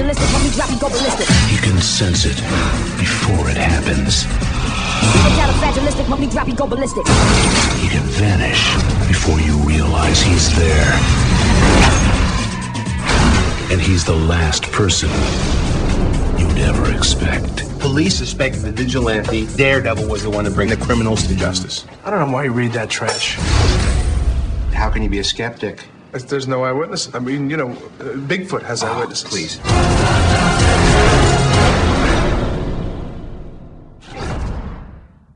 fragilistic, when we drop, he go ballistic. You can sense it before it happens. Fragilistic, when we drop, he go ballistic. He can vanish before you realize he's there. And he's the last person you'd ever expect. Police suspected the vigilante Daredevil was the one to bring the criminals to justice. I don't know why you read that trash. How can you be a skeptic? There's no eyewitness. I mean, Bigfoot has eyewitnesses. Please.